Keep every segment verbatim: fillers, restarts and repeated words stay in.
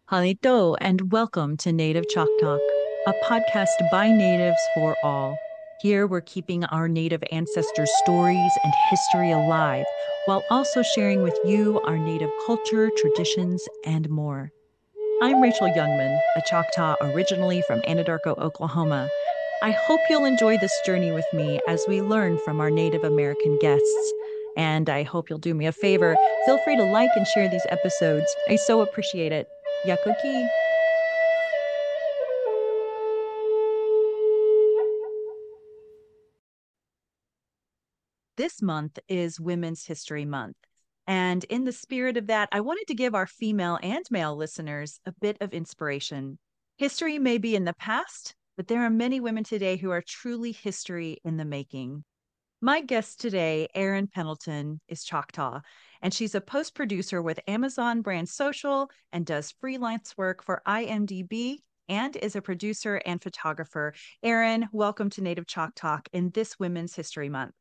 Halito, and welcome to Native Chalk Talk, a podcast by natives for all. Here we're keeping our Native ancestors' stories and history alive, while also sharing with you our Native culture, traditions, and more. I'm Rachel Youngman, a Choctaw originally from Anadarko, Oklahoma. I hope you'll enjoy this journey with me as we learn from our Native American guests. And I hope you'll do me a favor. Feel free to like and share these episodes. I so appreciate it. Yakoki. This month is Women's History Month. And in the spirit of that, I wanted to give our female and male listeners a bit of inspiration. History may be in the past, but there are many women today who are truly history in the making. My guest today, Erin Pendleton, is Choctaw, and she's a post producer with Amazon Brand Social and does freelance work for IMDb and is a producer and photographer. Erin, welcome to Native Chalk Talk in this Women's History Month.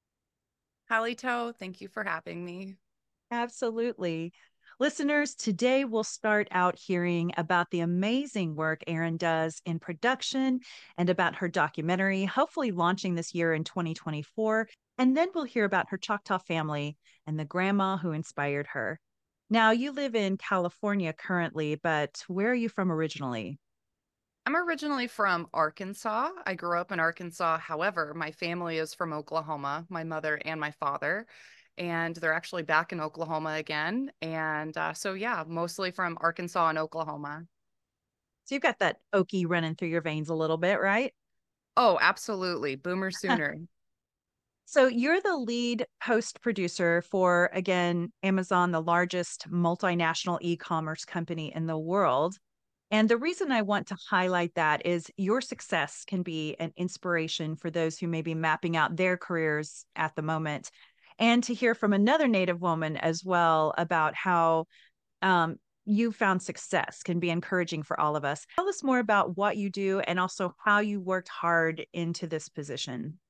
Halito, thank you for having me. Absolutely. Listeners, today we'll start out hearing about the amazing work Erin does in production and about her documentary, hopefully launching this year in twenty twenty-four. And then we'll hear about her Choctaw family and the grandma who inspired her. Now, you live in California currently, but where are you from originally? I'm originally from Arkansas. I grew up in Arkansas. However, my family is from Oklahoma, my mother and my father, and they're actually back in Oklahoma again. And uh, so, yeah, mostly from Arkansas and Oklahoma. So you've got that Okie running through your veins a little bit, right? Oh, absolutely. Boomer Sooner. So you're the lead post producer for, again, Amazon, the largest multinational e commerce company in the world. And the reason I want to highlight that is your success can be an inspiration for those who may be mapping out their careers at the moment. And to hear from another Native woman as well about how um, you found success can be encouraging for all of us. Tell us more about what you do and also how you worked hard into this position.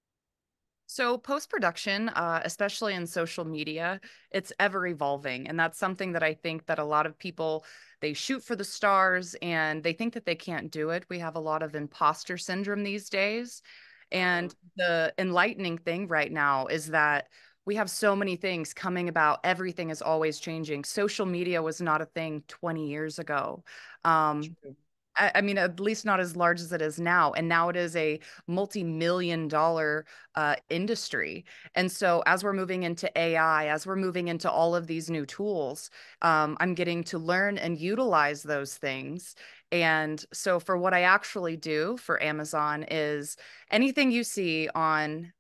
So post-production, uh, especially in social media, it's ever evolving. And that's something that I think that a lot of people, they shoot for the stars and they think that they can't do it. We have a lot of imposter syndrome these days. And the enlightening thing right now is that we have so many things coming about. Everything is always changing. Social media was not a thing twenty years ago. Um, I, I mean, at least not as large as it is now. And now it is a multi-million dollar uh, industry. And so as we're moving into A I, as we're moving into all of these new tools, um, I'm getting to learn and utilize those things. And so for what I actually do for Amazon is anything you see on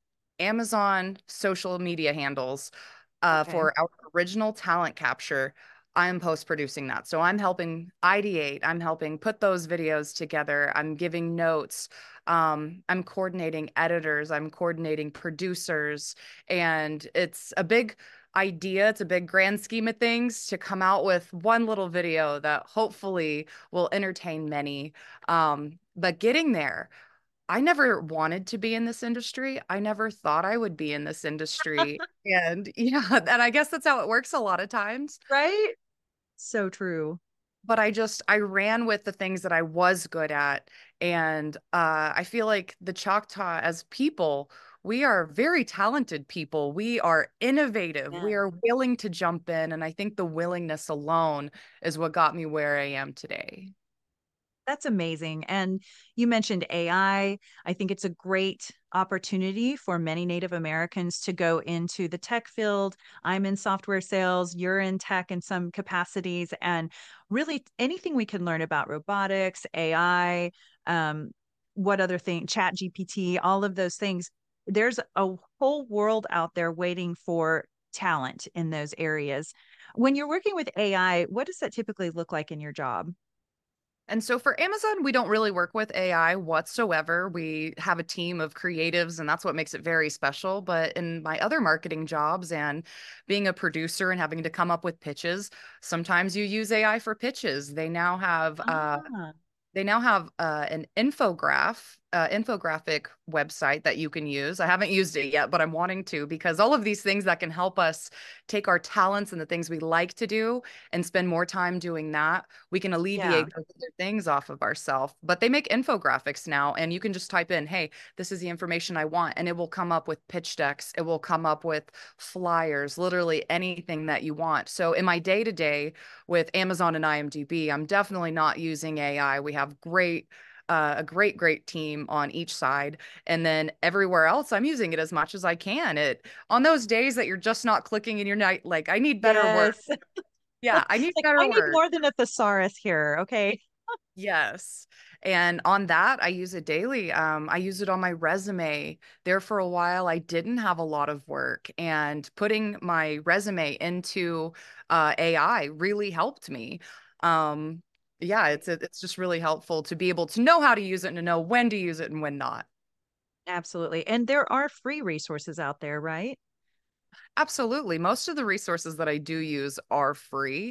Amazon social media handles uh, Okay. for our original talent capture. I'm post producing that. So I'm helping ideate, I'm helping put those videos together, I'm giving notes, um, I'm coordinating editors, I'm coordinating producers. And it's a big idea, it's a big grand scheme of things to come out with one little video that hopefully will entertain many. Um, but getting there, I never wanted to be in this industry. I never thought I would be in this industry. And yeah, and I guess that's how it works a lot of times. Right? So true. But I just I ran with the things that I was good at. And uh, I feel like the Choctaw as people, we are very talented people. We are innovative. Yeah. We are willing to jump in. And I think the willingness alone is what got me where I am today. That's amazing. And you mentioned A I. I I think it's a great opportunity for many Native Americans to go into the tech field. I'm in software sales, you're in tech in some capacities, and really anything we can learn about robotics, A I, um, what other thing, Chat G P T, all of those things. There's a whole world out there waiting for talent in those areas. When you're working with A I, what does that typically look like in your job? And so for Amazon, we don't really work with A I whatsoever. We have a team of creatives, and that's what makes it very special. But in my other marketing jobs and being a producer and having to come up with pitches, sometimes you use A I for pitches. They now have uh, Ah, they now have uh, an infograph uh, infographic website that you can use. I haven't used it yet, but I'm wanting to, because all of these things that can help us take our talents and the things we like to do and spend more time doing that, we can Yeah. alleviate those other things off of ourselves. But they make infographics now, and you can just type in, hey, this is the information I want, and it will come up with pitch decks. It will come up with flyers, literally anything that you want. So in my day to day with Amazon and IMDb, I'm definitely not using A I. We have great uh, a great, great team on each side. And then everywhere else, I'm using it as much as I can. It on those days that you're just not clicking and you're not like, I need better work. Yes. Yeah, I need Like, better I need work. more than a thesaurus here. Okay. Yes. And on that, I use it daily. Um, I use it on my resume. There for a while, I didn't have a lot of work, and putting my resume into uh, A I really helped me. Um, yeah, it's it's just really helpful to be able to know how to use it and to know when to use it and when not. Absolutely. And there are free resources out there, right? Absolutely. Most of the resources that I do use are free.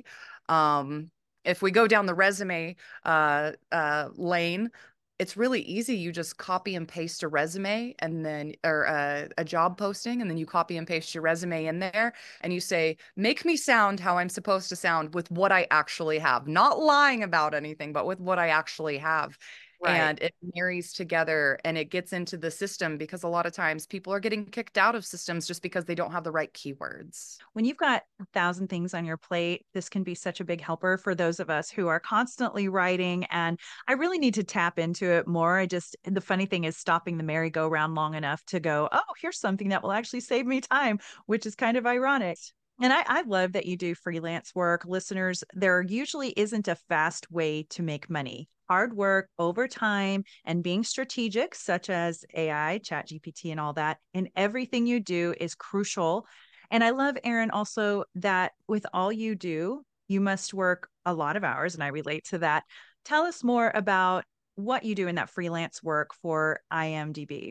Um, if we go down the resume uh, uh, lane, it's really easy. You just copy and paste a resume and then, or a, a job posting, and then you copy and paste your resume in there and you say, make me sound how I'm supposed to sound with what I actually have, not lying about anything, but with what I actually have. Right. And it marries together and it gets into the system, because a lot of times people are getting kicked out of systems just because they don't have the right keywords. When you've got a thousand things on your plate, this can be such a big helper for those of us who are constantly writing. And I really need to tap into it more. I just, the funny thing is stopping the merry-go-round long enough to go, oh, here's something that will actually save me time, which is kind of ironic. And I, I love that you do freelance work. Listeners, there usually isn't a fast way to make money. Hard work over time and being strategic, such as A I, Chat G P T, and all that, in everything you do is crucial. And I love, Erin, also that with all you do, you must work a lot of hours, and I relate to that. Tell us more about what you do in that freelance work for IMDb.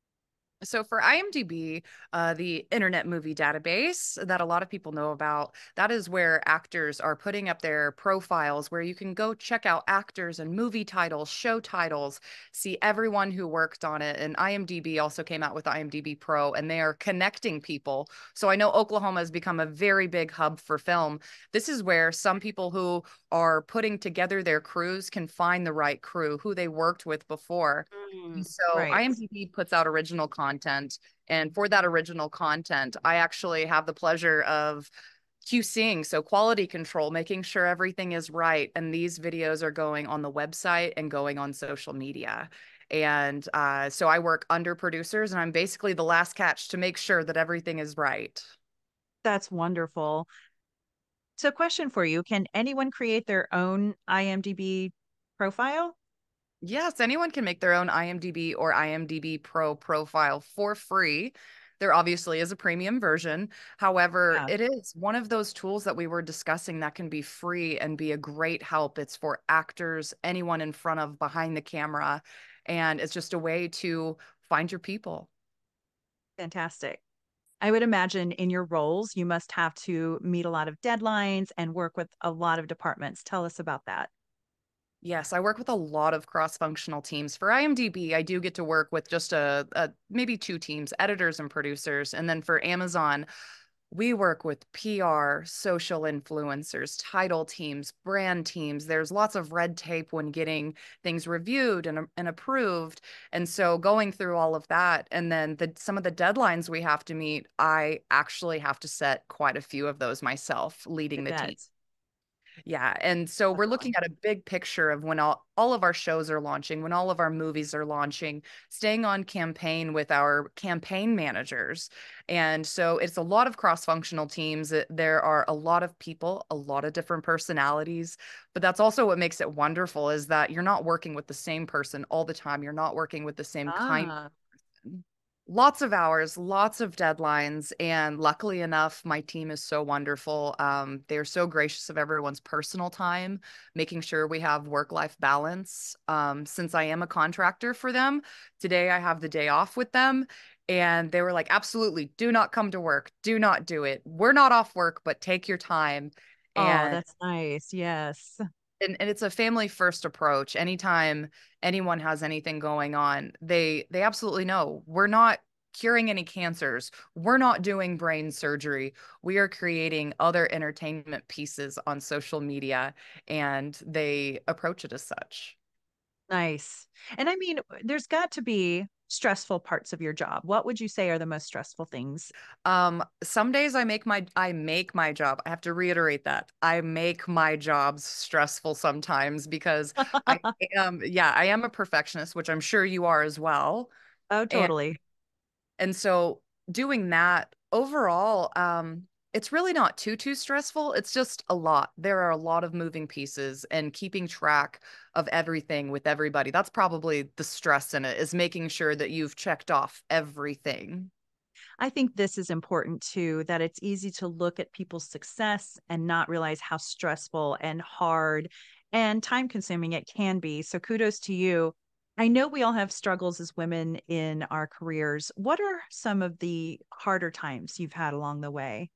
So for IMDb, uh, the Internet Movie Database that a lot of people know about, that is where actors are putting up their profiles, where you can go check out actors and movie titles, show titles, see everyone who worked on it. And IMDb also came out with IMDb Pro, and they are connecting people. So I know Oklahoma has become a very big hub for film. This is where some people who are putting together their crews can find the right crew who they worked with before. Mm, And so right. IMDb puts out original content. And for that original content, I actually have the pleasure of QCing, so quality control, making sure everything is right. And these videos are going on the website and going on social media. And uh, so I work under producers, and I'm basically the last catch to make sure that everything is right. That's wonderful. So, question for you. Can anyone create their own IMDb profile? Yes, anyone can make their own IMDb or IMDb Pro profile for free. There obviously is a premium version. However, Yeah, it is one of those tools that we were discussing that can be free and be a great help. It's for actors, anyone in front of, behind the camera, and it's just a way to find your people. fantastic. I would imagine in your roles, you must have to meet a lot of deadlines and work with a lot of departments. Tell us about that. Yes, I work with a lot of cross-functional teams. For IMDb, I do get to work with just a, a maybe two teams, editors and producers. And then for Amazon, we work with P R, social influencers, title teams, brand teams. There's lots of red tape when getting things reviewed and, and approved. And so going through all of that, and then the, some of the deadlines we have to meet, I actually have to set quite a few of those myself, I leading the team. bet. Yeah. And so we're looking Definitely. at a big picture of when all, all of our shows are launching, when all of our movies are launching, staying on campaign with our campaign managers. And so it's a lot of cross-functional teams. It- There are a lot of people, a lot of different personalities, but that's also what makes it wonderful, is that you're not working with the same person all the time. You're not working with the same kind. Ah, Lots of hours, lots of deadlines, and luckily enough, my team is so wonderful. Um, they're so gracious of everyone's personal time, making sure we have work-life balance. Um, since I am a contractor for them, today I have the day off with them, and they were like, absolutely, do not come to work. Do not do it. We're not off work, but take your time. oh, And that's nice. Yes. and, and it's a family first approach. Anytime anyone has anything going on, they they absolutely know we're not curing any cancers. We're not doing brain surgery. We are creating other entertainment pieces on social media, and they approach it as such. Nice. And I mean, there's got to be stressful parts of your job. What would you say are the most stressful things? Um, some days I make my I make my job. I have to reiterate that. I make my jobs stressful sometimes because I am, yeah, I am a perfectionist, which I'm sure you are as well. Oh, And totally. and so doing that overall, um, it's really not too too stressful. It's just a lot. There are a lot of moving pieces and keeping track of everything with everybody. That's probably the stress in it, is making sure that you've checked off everything. I think this is important too, that it's easy to look at people's success and not realize how stressful and hard and time consuming it can be. So kudos to you. I know we all have struggles as women in our careers. What are some of the harder times you've had along the way?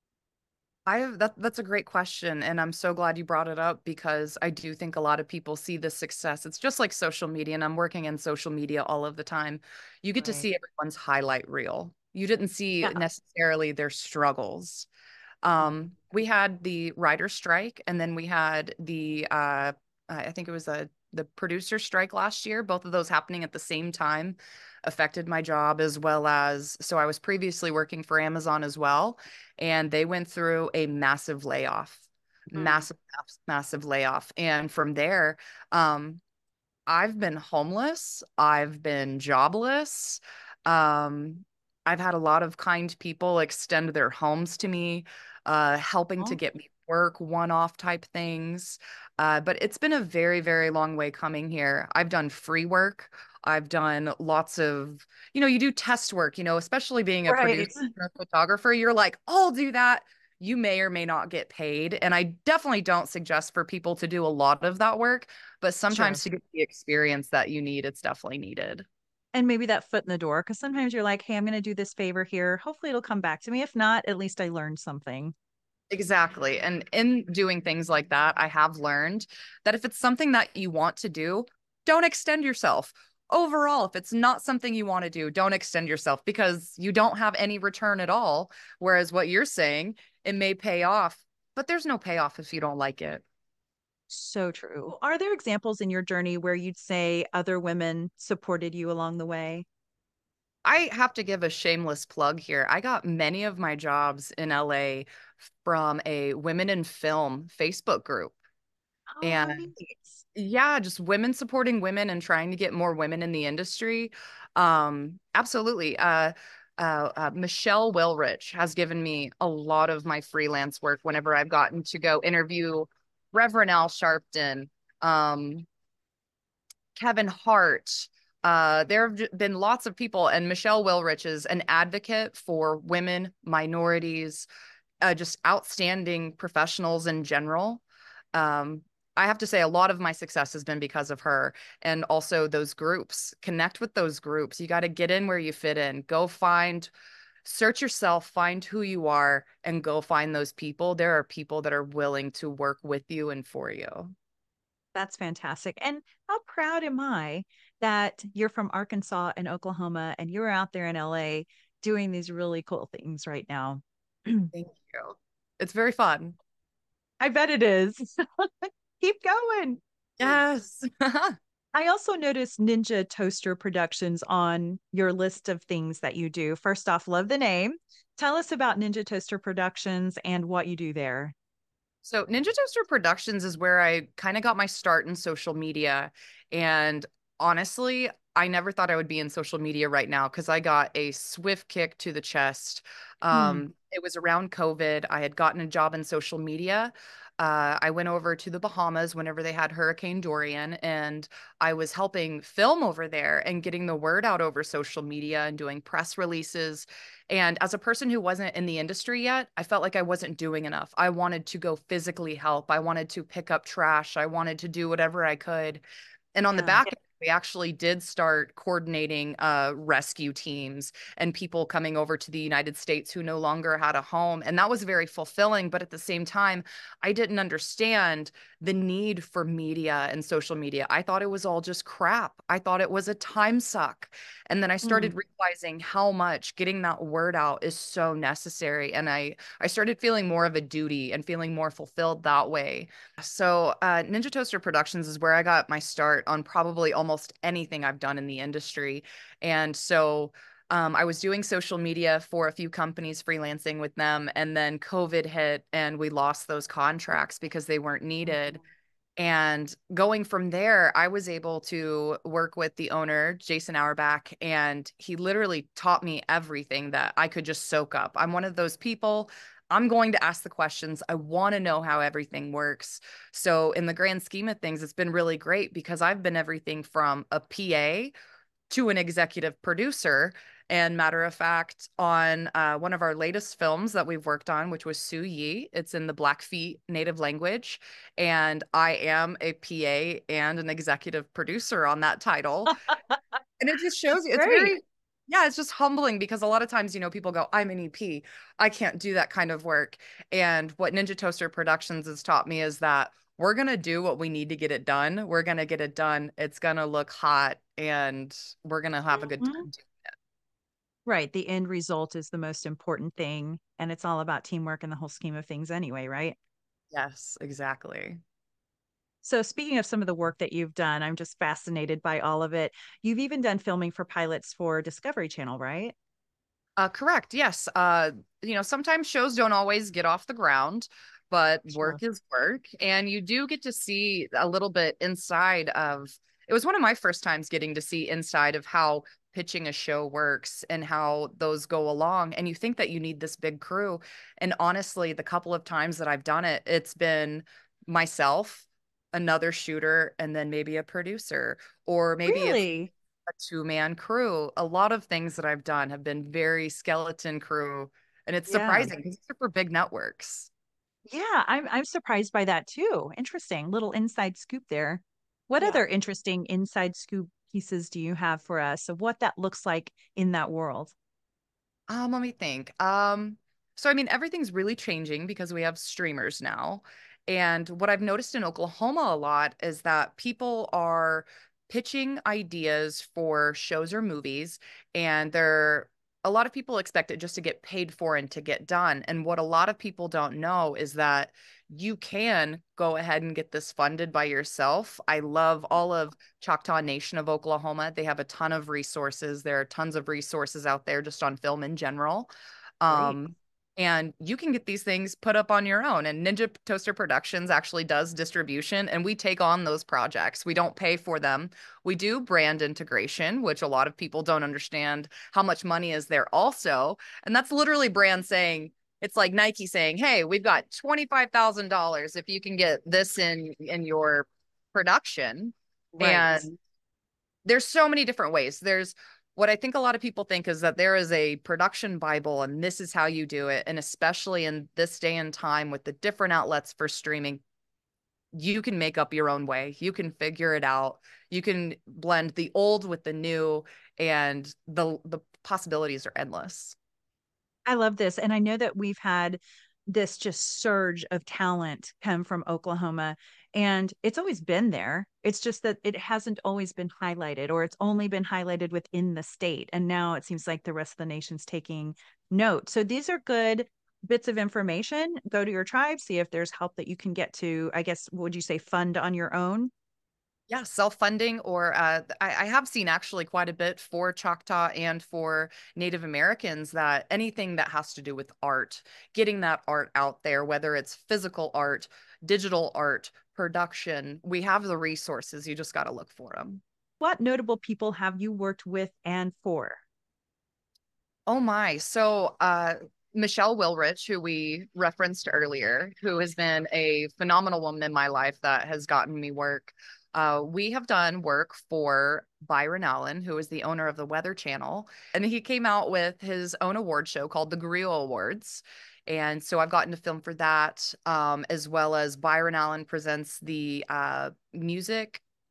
I have that that's a great question, and I'm so glad you brought it up because I do think a lot of people see the success. It's just like social media, and I'm working in social media all of the time. You get to Right. see everyone's highlight reel. You didn't see Yeah. necessarily their struggles. Mm. Um, we had the writer strike, and then we had the uh, I think it was a the producer strike last year. Both of those happening at the same time affected my job, as well as, so I was previously working for Amazon as well, and they went through a massive layoff, Mm. massive, massive layoff. And from there, um, I've been homeless. I've been jobless. Um, I've had a lot of kind people extend their homes to me, uh, helping to Oh, get me work, one-off type things. Uh, but it's been a very, very long way coming here. I've done free work. I've done lots of, you know, you do test work, you know, especially being a right. producer, a photographer, you're like, I'll do that. You may or may not get paid. And I definitely don't suggest for people to do a lot of that work, but Sure. sometimes to get the experience that you need, it's definitely needed. And maybe that foot in the door, because sometimes you're like, hey, I'm going to do this favor here. Hopefully it'll come back to me. If not, at least I learned something. Exactly. And in doing things like that, I have learned that if it's something that you want to do, don't extend yourself. Overall, if it's not something you want to do, don't extend yourself because you don't have any return at all. Whereas what you're saying, it may pay off, but there's no payoff if you don't like it. So true. Are there examples in your journey where you'd say other women supported you along the way? I have to give a shameless plug here. I got many of my jobs in L A from a women in film Facebook group. Oh, how And neat. yeah, just women supporting women and trying to get more women in the industry. Um, absolutely. Uh, uh, uh, Michelle Wilrich has given me a lot of my freelance work whenever I've gotten to go interview Reverend Al Sharpton, um, Kevin Hart. Uh, there have been lots of people, and Michelle Wilrich is an advocate for women, minorities, uh, just outstanding professionals in general. Um, I have to say, a lot of my success has been because of her, and also those groups. Connect with those groups. You got to get in where you fit in. Go find, search yourself, find who you are, and go find those people. There are people that are willing to work with you and for you. That's fantastic. And how proud am I that you're from Arkansas and Oklahoma and you're out there in L A doing these really cool things right now. Thank you. It's very fun. I bet it is. Keep going. Yes. I also noticed Ninja Toaster Productions on your list of things that you do. First off, love the name. Tell us about Ninja Toaster Productions and what you do there. So Ninja Toaster Productions is where I kind of got my start in social media. And honestly, I never thought I would be in social media right now because I got a swift kick to the chest. Hmm. Um, it was around COVID. I had gotten a job in social media. Uh, I went over to the Bahamas whenever they had Hurricane Dorian, and I was helping film over there and getting the word out over social media and doing press releases. And as a person who wasn't in the industry yet, I felt like I wasn't doing enough. I wanted to go physically help. I wanted to pick up trash. I wanted to do whatever I could. And on the Yeah. back, We actually did start coordinating uh, rescue teams and people coming over to the United States who no longer had a home. And that was very fulfilling. But at the same time, I didn't understand the need for media and social media. I thought it was all just crap. I thought it was a time suck. And then I started Mm. realizing how much getting that word out is so necessary. And I, I started feeling more of a duty and feeling more fulfilled that way. So, uh, Ninja Toaster Productions is where I got my start on probably almost anything I've done in the industry. And so, um, I was doing social media for a few companies, freelancing with them, and then COVID hit and we lost those contracts because they weren't needed. And going from there, I was able to work with the owner, Jason Auerbach, and he literally taught me everything that I could just soak up. I'm one of those people. I'm going to ask the questions. I want to know how everything works. So, in the grand scheme of things, it's been really great because I've been everything from a P A to an executive producer. And matter of fact, on uh, one of our latest films that we've worked on, which was Su Yi, it's in the Blackfeet native language. And I am a P A and an executive producer on that title. And it just shows That's you, it's great. very, yeah, it's just humbling because a lot of times, you know, people go, I'm an E P. I can't do that kind of work. And what Ninja Toaster Productions has taught me is that we're going to do what we need to get it done. We're going to get it done. It's going to look hot and we're going to have a good Mhm. time. Right. The end result is the most important thing. And it's all about teamwork in the whole scheme of things anyway, right? Yes, exactly. So, speaking of some of the work that you've done, I'm just fascinated by all of it. You've even done filming for pilots for Discovery Channel, right? Uh, correct. Yes. Uh, you know, sometimes shows don't always get off the ground, but Sure. work is work. And you do get to see a little bit inside of it was one of my first times getting to see inside of how pitching a show works and how those go along. And you think that you need this big crew. And honestly, the couple of times that I've done it, it's been myself, another shooter, and then maybe a producer, or maybe it's Really? a two man crew. A lot of things that I've done have been very skeleton crew, and it's Yeah. surprising because these are for big networks. Yeah, I'm I'm surprised by that too. Interesting. Little inside scoop there. What Yeah. other interesting inside scoop pieces do you have for us of what that looks like in that world? Um, let me think. Um, so I mean, everything's really changing because we have streamers now. And what I've noticed in Oklahoma a lot is that people are pitching ideas for shows or movies, and they're a lot of people expect it just to get paid for and to get done. And what a lot of people don't know is that you can go ahead and get this funded by yourself. I love all of Choctaw Nation of Oklahoma. They have a ton of resources. There are tons of resources out there just on film in general. Great. Um, and you can get these things put up on your own. And Ninja Toaster Productions actually does distribution, and we take on those projects. We don't pay for them. We do brand integration, which a lot of people don't understand how much money is there also. And that's literally brand saying, it's like Nike saying, "Hey, we've got twenty-five thousand dollars if you can get this in in your production." Right. And there's so many different ways. There's what I think a lot of people think is that there is a production Bible and this is how you do it. And especially in this day and time with the different outlets for streaming, you can make up your own way. You can figure it out. You can blend the old with the new, and the the possibilities are endless. I love this. And I know that we've had this just surge of talent come from Oklahoma, and it's always been there. It's just that it hasn't always been highlighted, or it's only been highlighted within the state. And now it seems like the rest of the nation's taking note. So these are good bits of information. Go to your tribe, see if there's help that you can get to, I guess, would you say fund on your own? Yeah, self-funding, or uh, I, I have seen actually quite a bit for Choctaw and for Native Americans that anything that has to do with art, getting that art out there, whether it's physical art, digital art, production, we have the resources. You just got to look for them. What notable people have you worked with and for? Oh my. So, uh, Michelle Wilrich, who we referenced earlier, who has been a phenomenal woman in my life that has gotten me work. Uh, we have done work for Byron Allen, who is the owner of the Weather Channel, and he came out with his own award show called the Griot Awards. And so I've gotten to film for that, um, as well as Byron Allen presents the uh, music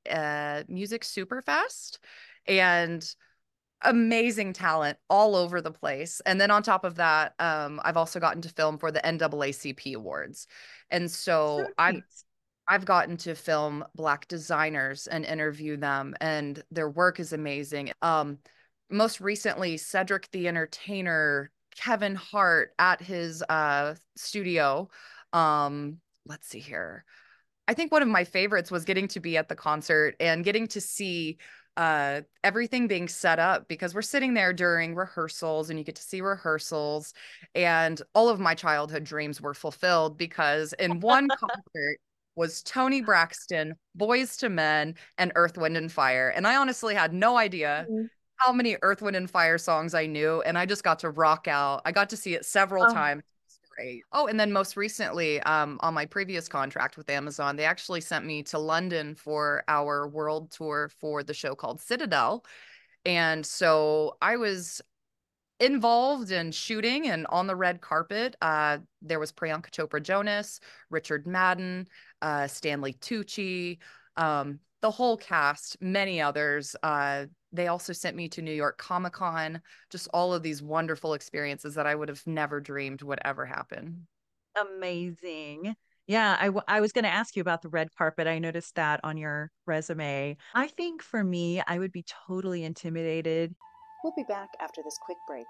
uh, Music Superfest, and amazing talent all over the place. And then on top of that, um, I've also gotten to film for the N double A C P Awards. And So so I've neat. I've gotten to film Black designers and interview them, and their work is amazing. Um, most recently, Cedric the Entertainer, Kevin Hart at his uh, studio. Um, let's see here. I think one of my favorites was getting to be at the concert and getting to see uh, everything being set up, because we're sitting there during rehearsals and you get to see rehearsals. And all of my childhood dreams were fulfilled, because in one concert was Tony Braxton, Boys to Men, and Earth, Wind, and Fire. And I honestly had no idea Mhm. how many Earth, Wind, and Fire songs I knew. And I just got to rock out. I got to see it several Oh, times. Great. Oh, and then most recently, um, on my previous contract with Amazon, they actually sent me to London for our world tour for the show called Citadel. And so I was involved in shooting and on the red carpet. Uh, there was Priyanka Chopra Jonas, Richard Madden, uh, Stanley Tucci, um, the whole cast, many others. Uh, they also sent me to New York Comic Con, just all of these wonderful experiences that I would have never dreamed would ever happen. amazing. Yeah, I, w- I was going to ask you about the red carpet. I noticed that on your resume. I think for me, I would be totally intimidated. We'll be back after this quick break.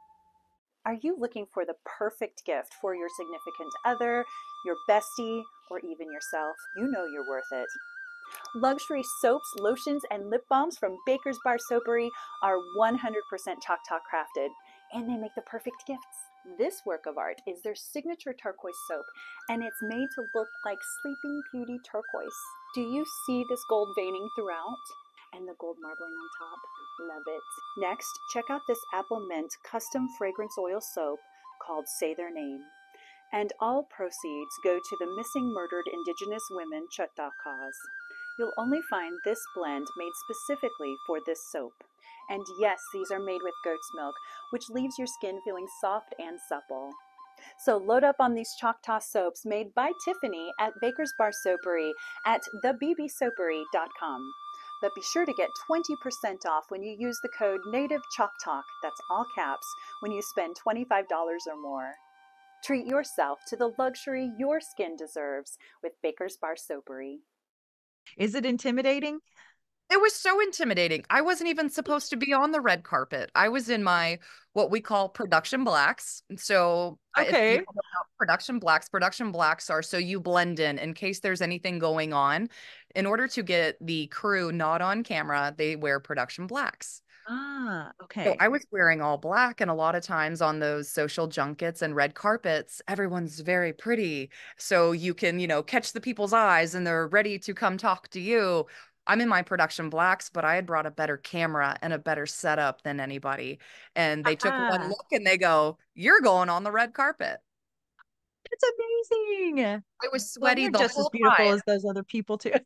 Are you looking for the perfect gift for your significant other, your bestie, or even yourself? You know you're worth it. Luxury soaps, lotions, and lip balms from Baker's Bar Soapery are one hundred percent Choctaw crafted, and they make the perfect gifts. This work of art is their signature turquoise soap, and it's made to look like Sleeping Beauty turquoise. Do you see this gold veining throughout? And the gold marbling on top? Love it. Next, check out this apple mint custom fragrance oil soap called Say Their Name. And all proceeds go to the Missing Murdered Indigenous Women Choctaw cause. You'll only find this blend made specifically for this soap. And yes, these are made with goat's milk, which leaves your skin feeling soft and supple. So load up on these Choctaw soaps made by Tiffany at Baker's Bar Soapery at the b b soapery dot com. But be sure to get twenty percent off when you use the code NATIVECHOCTALK, that's all caps, when you spend twenty-five dollars or more. Treat yourself to the luxury your skin deserves with Baker's Bar Soapery. Is it intimidating? It was so intimidating. I wasn't even supposed to be on the red carpet. I was in my what we call production blacks. So I- if you Okay. don't know about production blacks, production blacks are so you blend in in case there's anything going on. In order to get the crew not on camera, they wear production blacks. Ah, So okay. I was wearing all black, and a lot of times on those social junkets and red carpets, everyone's very pretty. So you can, you know, catch the people's eyes and they're ready to come talk to you. I'm in my production blacks, but I had brought a better camera and a better setup than anybody. And they took one Ah, look and they go, "You're going on the red carpet." that's amazing. I was Well, sweaty you're the just as whole beautiful time. as those other people too.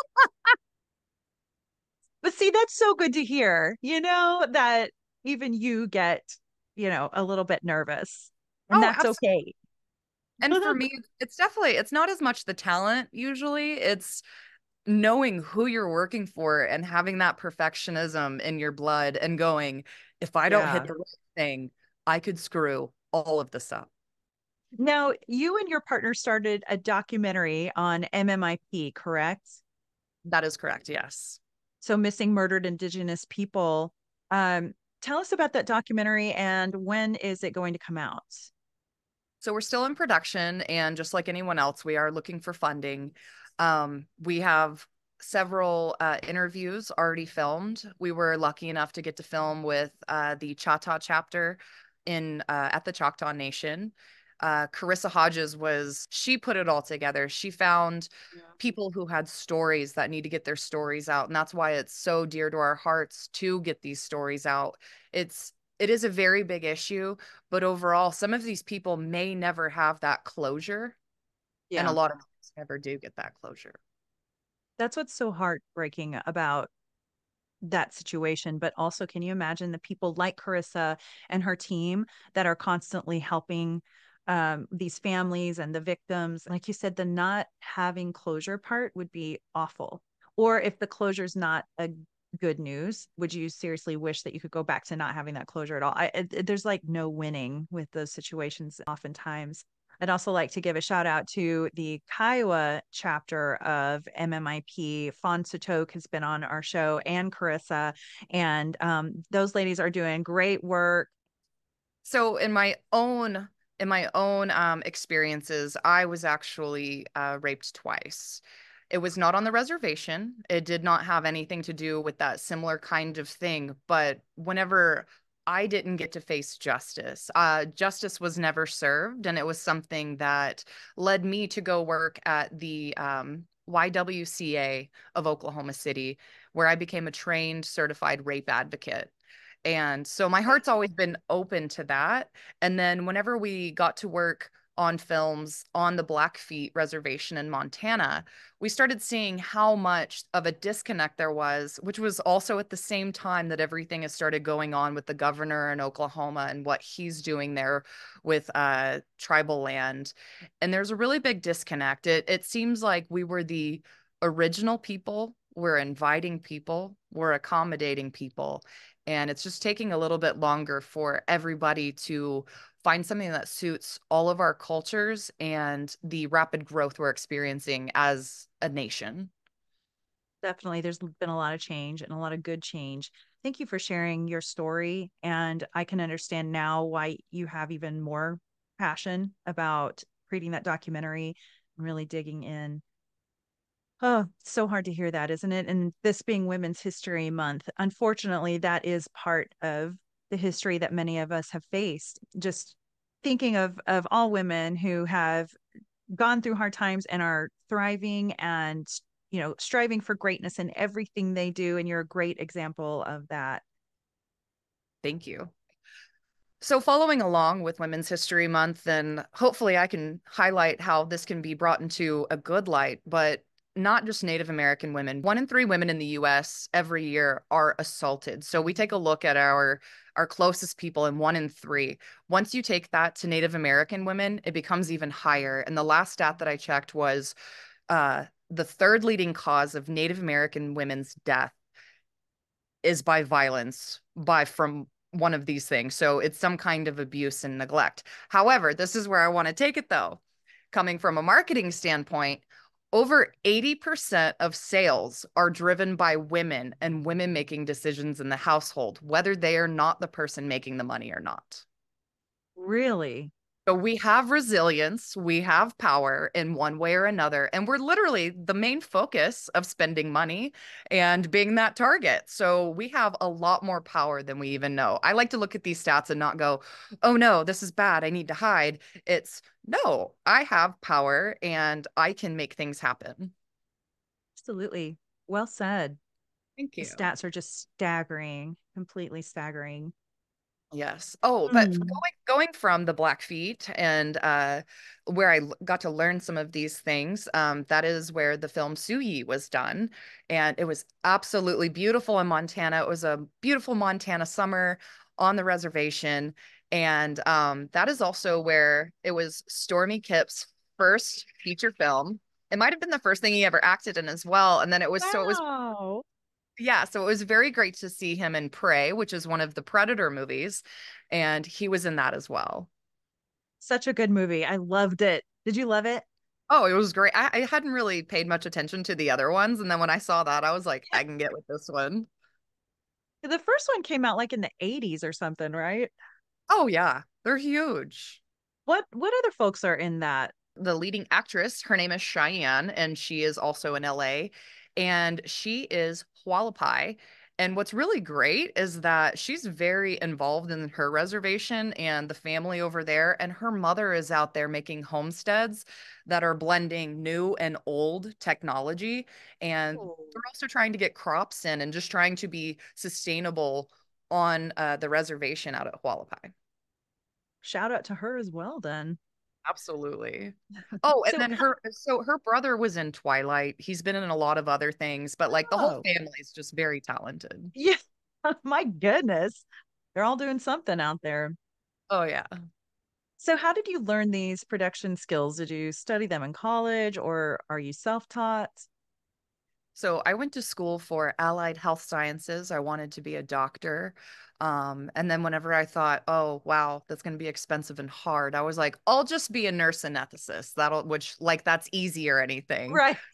But see, that's so good to hear, you know, that even you get, you know, a little bit nervous, and Oh, that's absolutely. okay. And for me, it's definitely, it's not as much the talent usually. It's knowing who you're working for and having that perfectionism in your blood and going, if I don't hit Yeah. the right thing, I could screw all of this up. Now, you and your partner started a documentary on M M I P, correct? That is correct. Yes. So missing murdered Indigenous people. Um, tell us about that documentary and when is it going to come out? So we're still in production, and just like anyone else, we are looking for funding. Um, we have several uh, interviews already filmed. We were lucky enough to get to film with uh, the Choctaw chapter in uh, at the Choctaw Nation. Uh, Carissa Hodges was, she put it all together. She found Yeah. people who had stories that need to get their stories out. And that's why it's so dear to our hearts to get these stories out. It's, it is a very big issue, but overall, some of these people may never have that closure. And a Yeah. lot of times never do get that closure. That's what's so heartbreaking about that situation. But also, can you imagine the people like Carissa and her team that are constantly helping um, these families and the victims? Like you said, the not having closure part would be awful. Or if the closure is not a good news, would you seriously wish that you could go back to not having that closure at all? I, it, there's like no winning with those situations oftentimes. I'd also like to give a shout out to the Kiowa chapter of M M I P. Fawn Sutok has been on our show, and Carissa, and um, those ladies are doing great work. So in my own in my own um, experiences, I was actually uh, raped twice. It was not on the reservation. It did not have anything to do with that similar kind of thing. But whenever I didn't get to face justice, uh, justice was never served, and it was something that led me to go work at the um, Y W C A of Oklahoma City, where I became a trained certified rape advocate. And so my heart's always been open to that. And then whenever we got to work on films on the Blackfeet Reservation in Montana, we started seeing how much of a disconnect there was, which was also at the same time that everything has started going on with the governor in Oklahoma and what he's doing there with uh, tribal land. And there's a really big disconnect. It, it seems like we were the original people, we're inviting people, we're accommodating people. And it's just taking a little bit longer for everybody to find something that suits all of our cultures and the rapid growth we're experiencing as a nation. Definitely, there's been a lot of change and a lot of good change. Thank you for sharing your story. And I can understand now why you have even more passion about creating that documentary and really digging in. Oh, so hard to hear that, isn't it? And this being Women's History Month, unfortunately, that is part of the history that many of us have faced. Just thinking of of all women who have gone through hard times and are thriving and, you know, striving for greatness in everything they do, and you're a great example of that. Thank you. So, following along with Women's History Month, then hopefully I can highlight how this can be brought into a good light, but not just Native American women. One in three women in the U S every year are assaulted. So we take a look at our our closest people, and one in three. Once you take that to Native American women, it becomes even higher. And the last stat that I checked was uh, the third leading cause of Native American women's death is by violence, by from one of these things. So it's some kind of abuse and neglect. However, this is where I want to take it though. Coming from a marketing standpoint, over eighty percent of sales are driven by women and women making decisions in the household, whether they are not the person making the money or not. Really? So we have resilience, we have power in one way or another, and we're literally the main focus of spending money and being that target. So we have a lot more power than we even know. I like to look at these stats and not go, oh no, this is bad, I need to hide. It's no, I have power and I can make things happen. Absolutely. Well said. Thank The you. stats are just staggering, completely staggering. Yes. Oh, but Mm. going going from the Blackfeet and uh, where I l- got to learn some of these things, um, that is where the film Suyi was done, and it was absolutely beautiful in Montana. It was a beautiful Montana summer on the reservation, and um, that is also where it was Stormy Kipp's first feature film. It might have been the first thing he ever acted in as well, and then it was so it was Wow. yeah, so it was very great to see him in Prey, which is one of the Predator movies, and he was in that as well. Such a good movie. I loved it. Did you love it? Oh, it was great. I, I hadn't really paid much attention to the other ones, and then when I saw that, I was like, I can get with this one. The first one came out like in the eighties or something, right? Oh yeah, they're huge. What what other folks are in that? The leading actress, her name is Cheyenne, and she is also in L A, and she is Hualapai. And what's really great is that she's very involved in her reservation and the family over there. And her mother is out there making homesteads that are blending new and old technology. And Oh. they're also trying to get crops in and just trying to be sustainable on uh, the reservation out at Hualapai. Shout out to her as well then. Absolutely. Oh, and So then her so her brother was in Twilight. He's been in a lot of other things, but like the whole oh, family is just very talented. yeah. My goodness. They're all doing something out there. Oh yeah. So how did you learn these production skills? Did you study them in college or are you self-taught? So I went to school for allied health sciences. I wanted to be a doctor. Um, and then whenever I thought, oh, wow, that's going to be expensive and hard, I was like, I'll just be a nurse anesthetist. That'll, which like that's easy or anything. Right.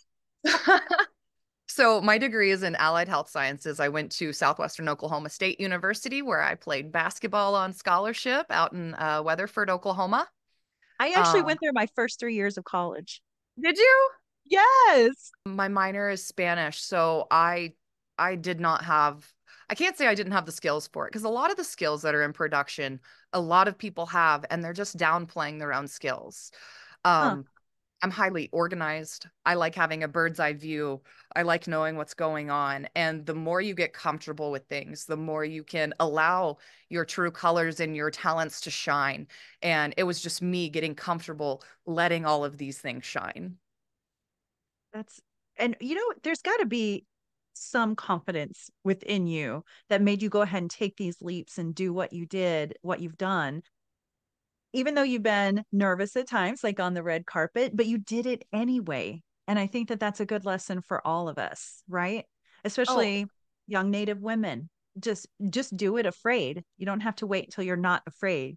So my degree is in allied health sciences. I went to Southwestern Oklahoma State University where I played basketball on scholarship out in uh, Weatherford, Oklahoma. I actually Um, went there my first three years of college. did you? Yes. My minor is Spanish, so I I did not have I can't say I didn't have the skills for it because a lot of the skills that are in production, a lot of people have, and they're just downplaying their own skills. Huh. Um, I'm highly organized. I like having a bird's eye view. I like knowing what's going on. And the more you get comfortable with things, the more you can allow your true colors and your talents to shine. And it was just me getting comfortable letting all of these things shine. That's, and you know, there's got to be some confidence within you that made you go ahead and take these leaps and do what you did, what you've done, even though you've been nervous at times, like on the red carpet, but you did it anyway. And I think that that's a good lesson for all of us, right? Oh, Especially young Native women. Just just do it afraid. You don't have to wait until you're not afraid.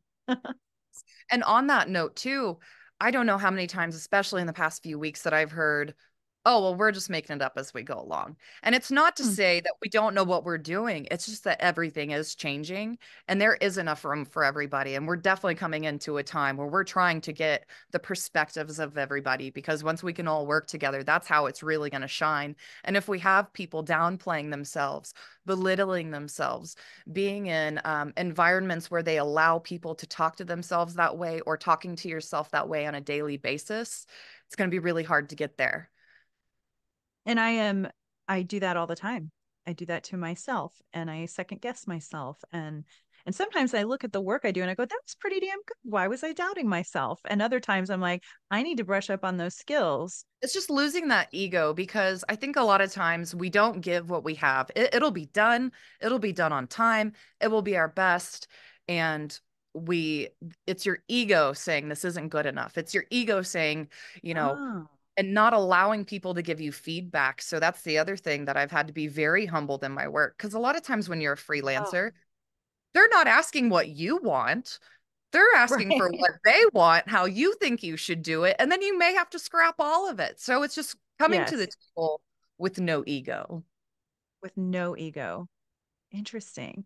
and on that note, too, I don't know how many times, especially in the past few weeks, that I've heard, oh, well, we're just making it up as we go along. And it's not to Hmm. say that we don't know what we're doing. It's just that everything is changing and there is enough room for everybody. And we're definitely coming into a time where we're trying to get the perspectives of everybody because once we can all work together, that's how it's really going to shine. And if we have people downplaying themselves, belittling themselves, being in um, environments where they allow people to talk to themselves that way or talking to yourself that way on a daily basis, it's going to be really hard to get there. And I am, I do that all the time. I do that to myself and I second guess myself. And and sometimes I look at the work I do and I go, that was pretty damn good. Why was I doubting myself? And other times I'm like, I need to brush up on those skills. It's just losing that ego because I think a lot of times we don't give what we have. It, it'll be done. It'll be done on time. It will be our best. And we, it's your ego saying this isn't good enough. It's your ego saying, you know, Oh, and not allowing people to give you feedback. So that's the other thing that I've had to be very humbled in my work. Because a lot of times when you're a oh, freelancer, they're not asking what you want. They're asking for right. what they want, how you think you should do it, and then you may have to scrap all of it. So it's just coming to the Yes, table with no ego. with no ego. Interesting.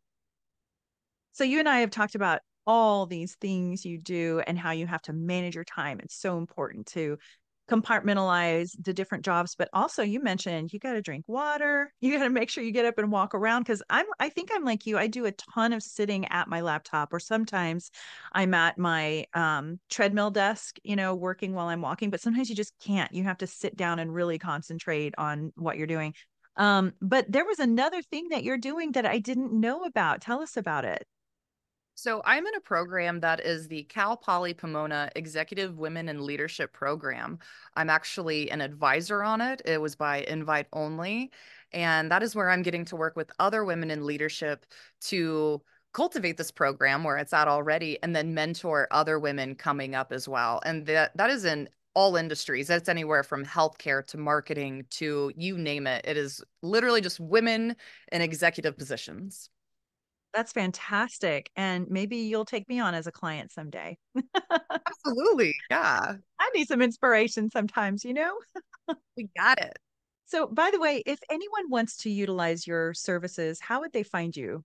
So you and I have talked about all these things you do and how you have to manage your time. It's so important to compartmentalize the different jobs, but also you mentioned you got to drink water. You got to make sure you get up and walk around because I'm I think I'm like you. I do a ton of sitting at my laptop or sometimes I'm at my um treadmill desk, you know, working while I'm walking, but sometimes you just can't. You have to sit down and really concentrate on what you're doing. Um, but there was another thing that you're doing that I didn't know about. Tell us about it. So I'm in a program that is the Cal Poly Pomona Executive Women in Leadership Program. I'm actually an advisor on it. It was by invite only. And that is where I'm getting to work with other women in leadership to cultivate this program where it's at already and then mentor other women coming up as well. And that that is in all industries. That's anywhere from healthcare to marketing to you name it. It is literally just women in executive positions. That's fantastic. And maybe you'll take me on as a client someday. Absolutely. Yeah. I need some inspiration sometimes, you know? We got it. So, by the way, if anyone wants to utilize your services, how would they find you?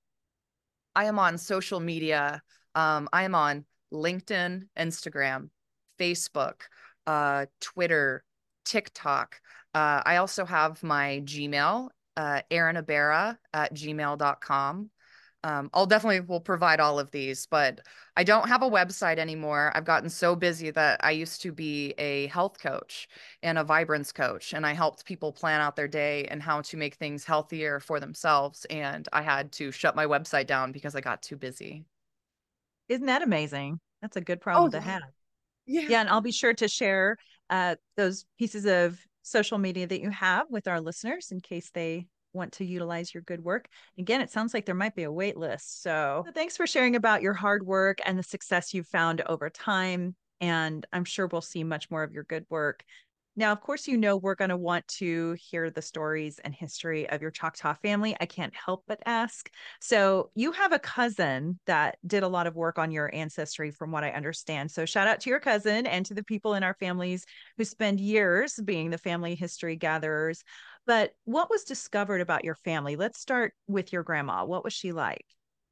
I am on social media. Um, I am on LinkedIn, Instagram, Facebook, uh, Twitter, TikTok. Uh, I also have my Gmail, uh, Erin Abera at gmail dot com. Um, I'll definitely will provide all of these, but I don't have a website anymore. I've gotten so busy that I used to be a health coach and a vibrance coach, and I helped people plan out their day and how to make things healthier for themselves. And I had to shut my website down because I got too busy. Isn't that amazing? That's a good Oh, problem to yeah. have. Yeah. Yeah, and I'll be sure to share uh, those pieces of social media that you have with our listeners in case they want to utilize your good work. Again, it sounds like there might be a wait list. So thanks for sharing about your hard work and the success you've found over time. And I'm sure we'll see much more of your good work. Now, of course, you know we're going to want to hear the stories and history of your Choctaw family. I can't help but ask. So, you have a cousin that did a lot of work on your ancestry, from what I understand. So, shout out to your cousin and to the people in our families who spend years being the family history gatherers. But what was discovered about your family? Let's start with your grandma. What was she like?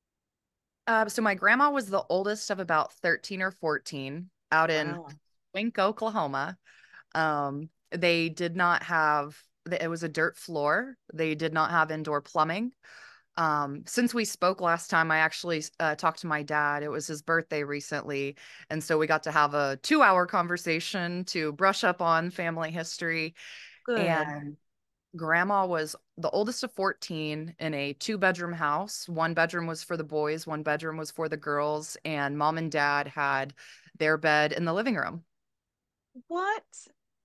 Uh, so my grandma was the oldest of about thirteen or fourteen out in Wow. Wink, Oklahoma. Um, they did not have, it was a dirt floor. They did not have indoor plumbing. Um, since we spoke last time, I actually uh, talked to my dad. It was his birthday recently. And so we got to have a two hour conversation to brush up on family history. Good. And grandma was the oldest of fourteen in a two bedroom house. One bedroom was for the boys, one bedroom was for the girls, and mom and dad had their bed in the living room. What?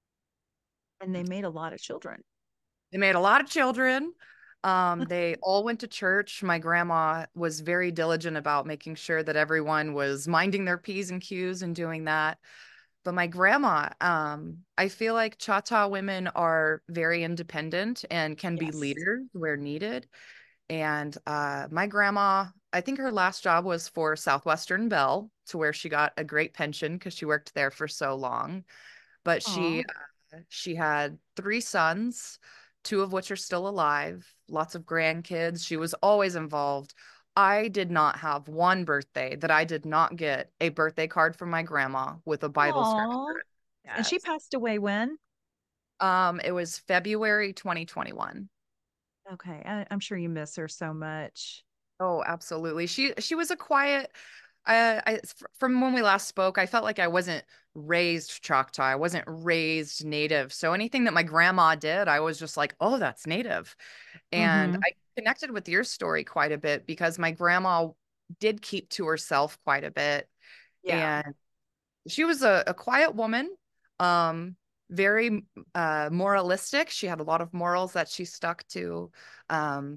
And they made a lot of children. They made a lot of children. Um, they all went to church. My grandma was very diligent about making sure that everyone was minding their P's and Q's and doing that. But my grandma, um, I feel like Choctaw women are very independent and can be Yes. leaders where needed. And uh, my grandma, I think her last job was for Southwestern Bell, to where she got a great pension because she worked there for so long. But she Oh, uh, she had three sons, two of which are still alive, lots of grandkids. She was always involved. I did not have one birthday that I did not get a birthday card from my grandma with a Bible oh. scripture. And she Yes. passed away when? Um, it was February twenty twenty-one. Okay. I, I'm sure you miss her so much. Oh, absolutely. She she was a quiet. I, I from when we last spoke, I felt like I wasn't raised Choctaw. I wasn't raised Native. So anything that my grandma did, I was just like, oh, that's Native. And Mm-hmm. I connected with your story quite a bit because my grandma did keep to herself quite a bit, Yeah. and she was a, a quiet woman, um, very uh, moralistic. She had a lot of morals that she stuck to. Um,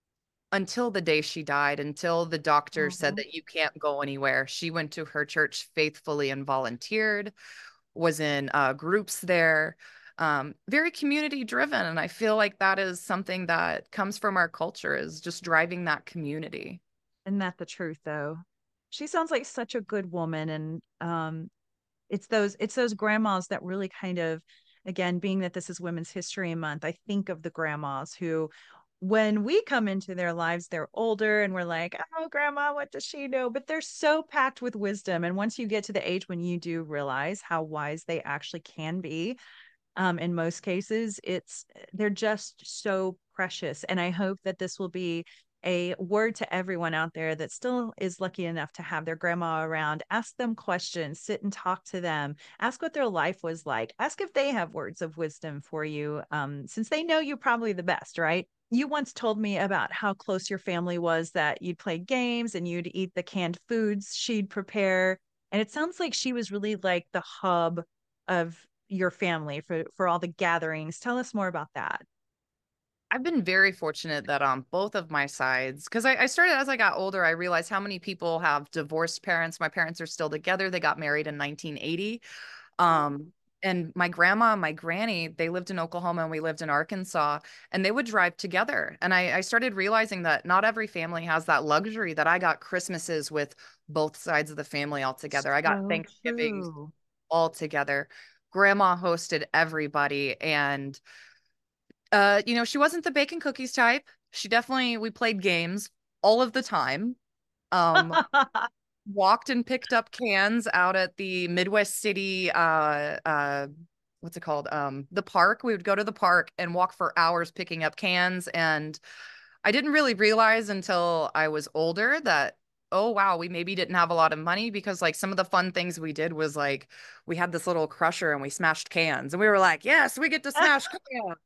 until the day she died, until the doctor said Oh. that you can't go anywhere. She went to her church faithfully and volunteered, was in uh, groups there, um, very community driven. And I feel like that is something that comes from our culture, is just driving that community. Isn't that the truth though? She sounds like such a good woman. And um it's those it's those grandmas that really kind of, again, being that this is Women's History Month, I think of the grandmas who, when we come into their lives, they're older and we're like, oh, grandma, what does she know? But they're so packed with wisdom. And once you get to the age when you do realize how wise they actually can be, um, in most cases, it's they're just so precious. And I hope that this will be a word to everyone out there that still is lucky enough to have their grandma around. Ask them questions, sit and talk to them, ask what their life was like, ask if they have words of wisdom for you, um, since they know you probably the best, right? You once told me about how close your family was, that you'd play games and you'd eat the canned foods she'd prepare. And it sounds like she was really like the hub of your family for for all the gatherings. Tell us more about that. I've been very fortunate that on both of my sides, because I, I started as I got older, I realized how many people have divorced parents. My parents are still together. They got married in nineteen eighty. Oh, Um, and my grandma and my granny, they lived in Oklahoma and we lived in Arkansas, and they would drive together. And I, I started realizing that not every family has that luxury, that I got Christmases with both sides of the family all together. I got so Thanksgivings true. all together. Grandma hosted everybody. And, uh, you know, she wasn't the bacon cookies type. She definitely, we played games all of the time. Um, walked and picked up cans out at the Midwest City uh uh what's it called? Um the park. We would go to the park and walk for hours picking up cans, and I didn't really realize until I was older that, oh wow, we maybe didn't have a lot of money, because like some of the fun things we did was like we had this little crusher and we smashed cans and we were like, yes, we get to smash cans.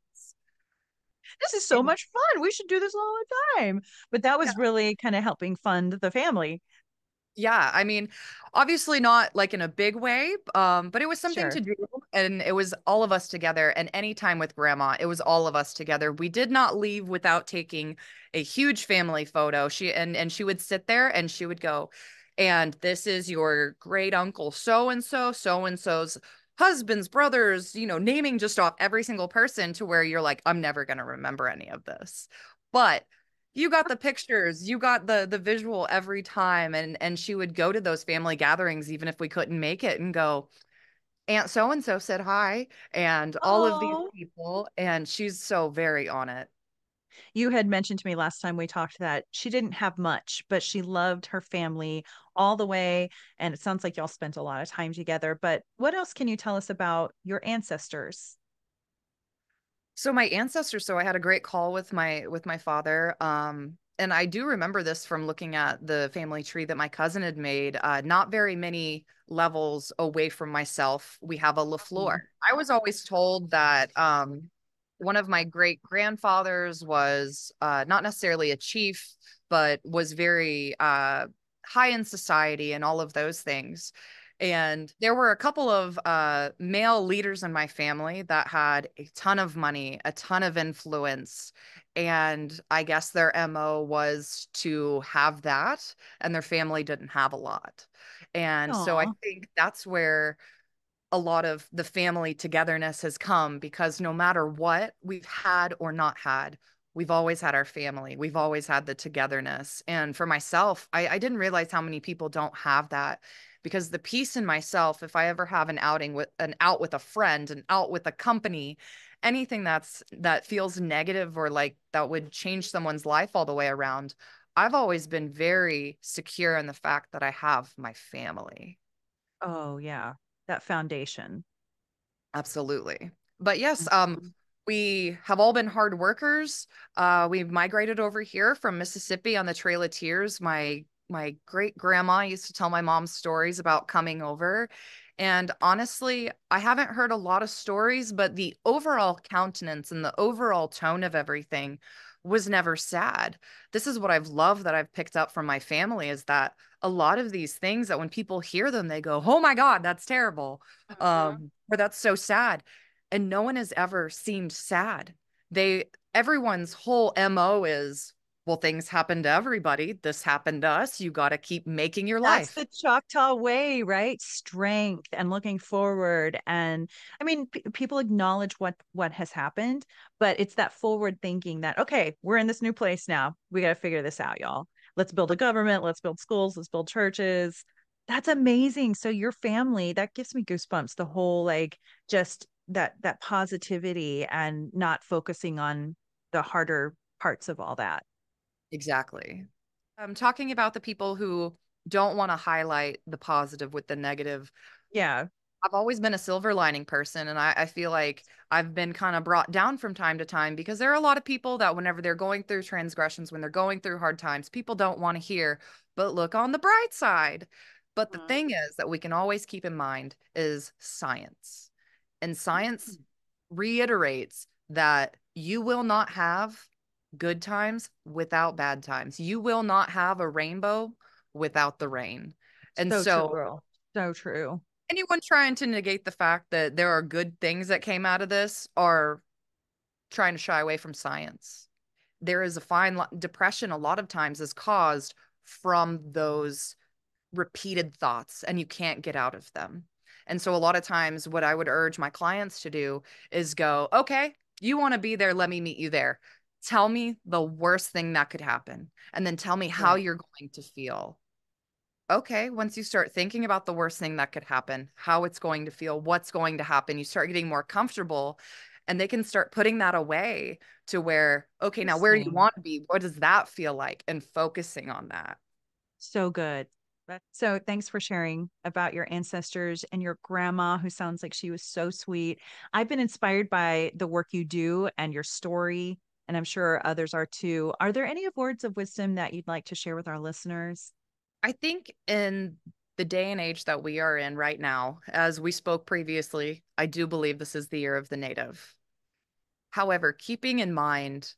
This is so much fun. We should do this all the time. But that was really kind of helping fund the family. Yeah, I mean, obviously not like in a big way, um, but it was something Sure. to do, and it was all of us together. And any time with grandma, it was all of us together. We did not leave without taking a huge family photo. She and and she would sit there and she would go, and this is your great uncle so and so, so and so's husbands, brothers, you know, naming just off every single person to where you're like, I'm never going to remember any of this. But you got the pictures, you got the the visual every time. And and she would go to those family gatherings, even if we couldn't make it, and go, Aunt so and so said hi, and all of these Oh, people. And she's so very on it. you had mentioned to me last time we talked that she didn't have much, but she loved her family all the way. And it sounds like y'all spent a lot of time together. But what else can you tell us about your ancestors? So my ancestors, so I had a great call with my with my father. Um, and I do remember this from looking at the family tree that my cousin had made. Uh, not very many levels away from myself, we have a LaFleur. Mhm. I was always told that um, one of my great grandfathers was uh, not necessarily a chief, but was very uh, high in society and all of those things. And there were a couple of uh, male leaders in my family that had a ton of money, a ton of influence. And I guess their M O was to have that, and their family didn't have a lot. And so I Aw. think that's where a lot of the family togetherness has come, because no matter what we've had or not had, we've always had our family. We've always had the togetherness. And for myself, I, I didn't realize how many people don't have that, because the peace in myself, if I ever have an outing with an out with a friend, an out with a company, anything that's that feels negative or like that would change someone's life all the way around, I've always been very secure in the fact that I have my family. Oh, yeah. That foundation. Absolutely. But yes, um, Mhm. we have all been hard workers. Uh, we migrated over here from Mississippi on the Trail of Tears. My my great grandma used to tell my mom stories about coming over. And honestly, I haven't heard a lot of stories, but the overall countenance and the overall tone of everything was never sad. This is what I've loved that I've picked up from my family, is that a lot of these things, that when people hear them, they go, "Oh my God, that's terrible." Mhm. Um, or that's so sad. And no one has ever seemed sad. They, everyone's whole M O is, well, things happen to everybody. This happened to us. You got to keep making your That's life. the Choctaw way, right? Strength and looking forward. And I mean, p people acknowledge what what has happened, but it's that forward thinking that, okay, we're in this new place now. We got to figure this out, y'all. Let's build a government, let's build schools, let's build churches. That's amazing. So your family, that gives me goosebumps. The whole like just that that positivity and not focusing on the harder parts of all that. Exactly. I'm talking about the people who don't want to highlight the positive with the negative. Yeah. I've always been a silver lining person, and I, I feel like I've been kind of brought down from time to time, because there are a lot of people that whenever they're going through transgressions, when they're going through hard times, people don't want to hear, but look on the bright side. But the Mhm. thing is that we can always keep in mind is science. And science reiterates that you will not have good times without bad times. You will not have a rainbow without the rain. And So true, so girl. So true. anyone trying to negate the fact that there are good things that came out of this are trying to shy away from science. There is a fine li- depression, a lot of times is caused from those repeated thoughts, and you can't get out of them. And so a lot of times what I would urge my clients to do is go, okay, you want to be there, let me meet you there. Tell me the worst thing that could happen, and then tell me how Right. you're going to feel. Okay, once you start thinking about the worst thing that could happen, how it's going to feel, what's going to happen, you start getting more comfortable, and they can start putting that away to where, okay, now where do you Interesting. want to be? What does that feel like? And focusing on that. So good. That- So thanks for sharing about your ancestors and your grandma, who sounds like she was so sweet. I've been inspired by the work you do and your story, and I'm sure others are too. Are there any words of wisdom that you'd like to share with our listeners? I think in the day and age that we are in right now, as we spoke previously, I do believe this is the year of the native. However, keeping in mind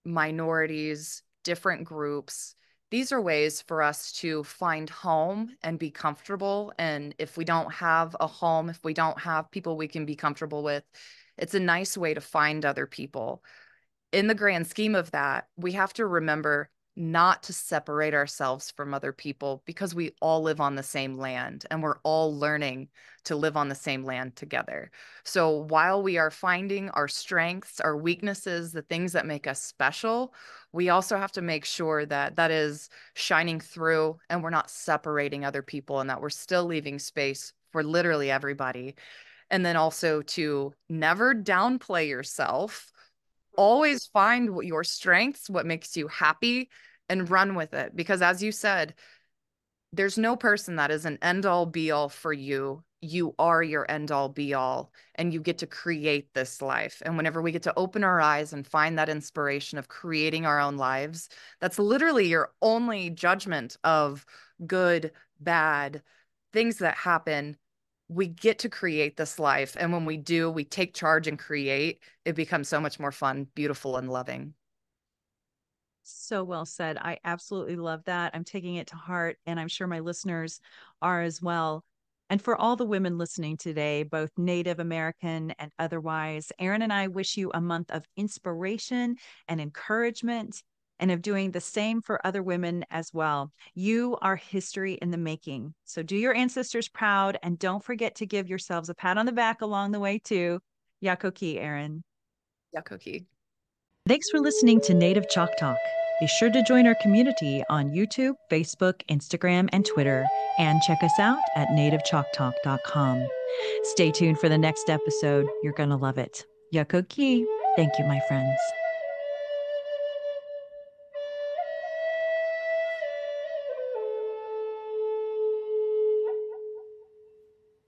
minorities, different groups, these are ways for us to find home and be comfortable. And if we don't have a home, if we don't have people we can be comfortable with, it's a nice way to find other people. In the grand scheme of that, we have to remember not to separate ourselves from other people, because we all live on the same land and we're all learning to live on the same land together. So while we are finding our strengths, our weaknesses, the things that make us special, we also have to make sure that that is shining through and we're not separating other people, and that we're still leaving space for literally everybody. And then also to never downplay yourself. Always find what your strengths, what makes you happy, and run with it. Because as you said, there's no person that is an end all be all for you. You are your end all be all, and you get to create this life. And whenever we get to open our eyes and find that inspiration of creating our own lives, that's literally your only judgment of good, bad, things that happen. We get to create this life. And when we do, we take charge and create, it becomes so much more fun, beautiful, and loving. So well said. I absolutely love that. I'm taking it to heart, and I'm sure my listeners are as well. And for all the women listening today, both Native American and otherwise, Erin and I wish you a month of inspiration and encouragement, and of doing the same for other women as well. You are history in the making. So do your ancestors proud, and don't forget to give yourselves a pat on the back along the way too. Yakoki, Erin. Yakoki. Thanks for listening to Native Chalk Talk. Be sure to join our community on YouTube, Facebook, Instagram, and Twitter, and check us out at native chalk talk dot com. Stay tuned for the next episode. You're going to love it. Yakoki. Thank you, my friends.